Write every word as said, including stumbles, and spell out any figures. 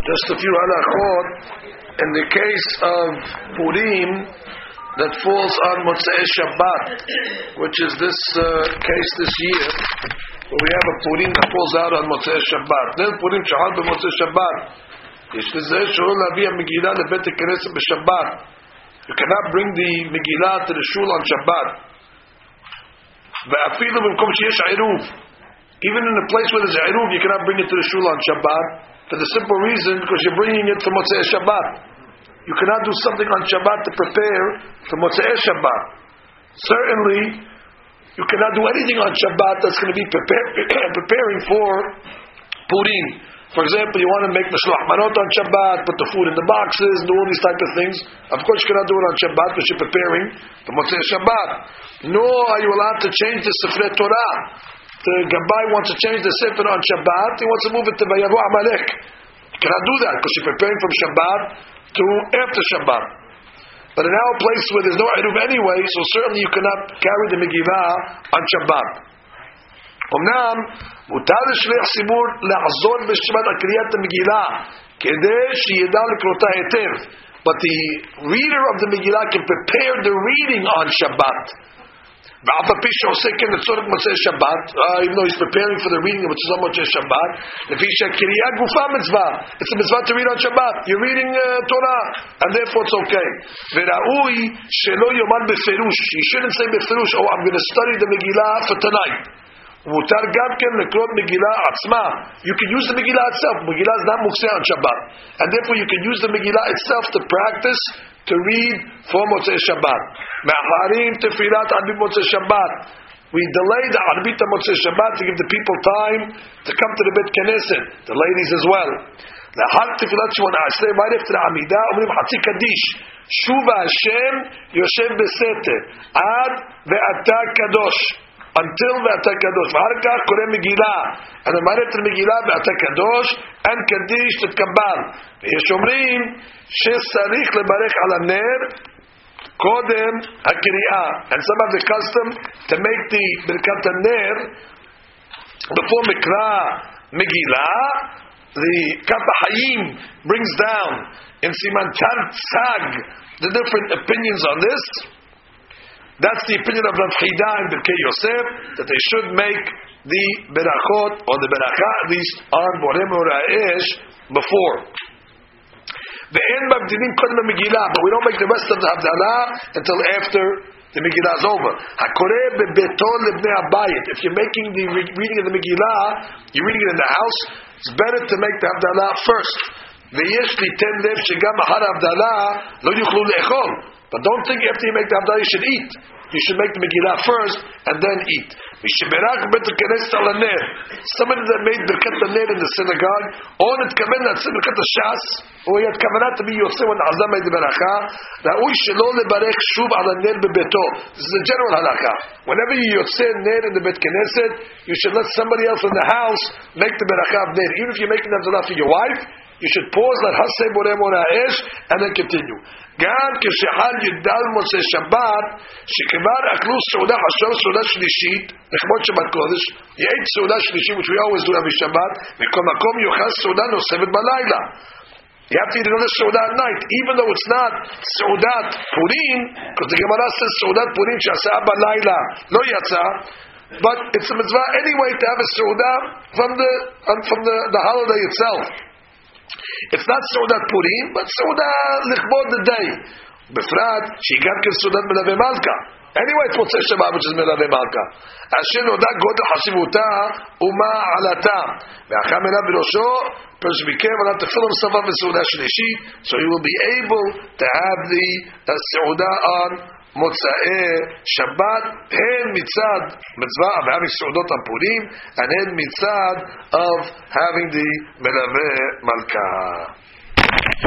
Just a few halachot in the case of Purim that falls on Motzei Shabbat, which is this uh, case this year, where we have a Purim that falls out on Motzei Shabbat. Then Purim shahal b'Motzei Shabbat. Yesh lezeh she'ol lavi ha-Megillah lebet ha-Knesset b'Shabbat. You cannot bring the Megillah to the shul on Shabbat. Ve'afilu b'mkom sheyesh eruv. Even in a place where there's eruv, you cannot bring it to the shul on Shabbat. For the simple reason, because you're bringing it to Motzei Shabbat. You cannot do something on Shabbat to prepare for Motzei Shabbat. Certainly, you cannot do anything on Shabbat that's going to be prepare, preparing for Purim. For example, you want to make Mishloach Manot on Shabbat, put the food in the boxes, do all these type of things. Of course, you cannot do it on Shabbat because you're preparing for Motzei Shabbat. Nor are you allowed to change the Sifrei Torah. The Gabbai wants to change the Sefer on Shabbat, he wants to move it to Vayavu Amalek. You cannot do that because you're preparing from Shabbat to after Shabbat. But in our place where there's no Eruv anyway, so certainly you cannot carry the Megillah on Shabbat. Omnam, mutar l'shliach tzibur la'azor b'Shabbat al kriyat Megillah, kedei sheyeda l'krota hetev. But the reader of the Megillah can prepare the reading on Shabbat. Uh, even though he's preparing for the reading which is on Motzei Shabbat, it's a mitzvah to read on Shabbat. You're reading uh, Torah, and therefore it's okay. He shouldn't say beferush, oh, I'm going to study the Megillah for tonight. You can use the Megillah itself. Megillah is not mukseh on Shabbat, and therefore you can use the Megillah itself to practice to read for Motzei Shabbat. Me'acharim tefilat arbit Motzei Shabbat. We delay the arbit of Motzei Shabbat to give the people time to come to the Bet Knesset, the ladies as well. Lahal tefilat shmona asrei, right after the Amidah, omrim Hatzi Kaddish. Shuva Hashem yoshev beseter ad ve'ata kadosh. Until ve'ata kadosh. V'har kach koreh Megillah. And then right after Megillah ve'ata kadosh and Kaddish tetkabal. Ve'yesh omrim she'sarich lebarech al haner kodem hakri'ah. And some have the custom to make the birkat haner before Mikra Megillah. The Kappa Hayim brings down in Siman Tzag the different opinions on this. That's the opinion of Rav Chida and Birkei Yosef, that they should make the berachot or the beracha at least on Borei Moraesh before. Ve'en mabdilim kodem Megillah, but we don't make the rest of the Havdalah until after the Megillah is over. Hakoreh bebeto lebnei habayit. If you're making the re- reading of the Megillah, you're reading it in the house, it's better to make the Havdalah first. Ve'yesh litem lev shegam ahar Havdalah lo yuchlu le'echol. But don't think after you make the Havdalah you should eat. You should make the Megillah first and then eat. Somebody that made Birkat Haner in the synagogue, or it kamen that Birkat Hashas, or he had kavanah to be Yosef when Azam made the beracha, ra'ui shelo lebarech shuv al haner bebeto. This is a general halakha. Whenever you Yosef ner in the Bet Knesset, you should let somebody else in the house make the beracha of ner. Even if you're making the Havdalah for your wife, you should pause that Hasei Borei Moraesh and then continue. גם כשחל י"ד מוצאי שבת, שכבר אכלו סעודה חשוב סעודה שלישית, לכבוד שבת קודש, יעיד סעודה שלישית, which we always do every Shabbat, מכל מקום יאכל סעודה נוספת בלילה. You have to eat another סעודה at night, even though it's not סעודת פורים, because the Gemara says סעודת פורים שעשה בלילה לא יצא, but it's a mitzvah anyway to have a סעודה from the from the, the holiday itself. It's not Seudat Purim, but Seudat Lichbod the day. Befrat, she got Seudat Melavei Malka. Anyway, it's Motzei Shabbat, which is Melavei Malka. Asher noda godel hasivuta uma alata. Ve'acham elav b'rosho, person be careful not to fill himself up with Seudah Shlishit, so he will be able to have the uh, Seudah on Motzei Shabbat, hen mitzad mitzvah of having Seudot on Purim, and hen mitzad of having the Melavei Malka.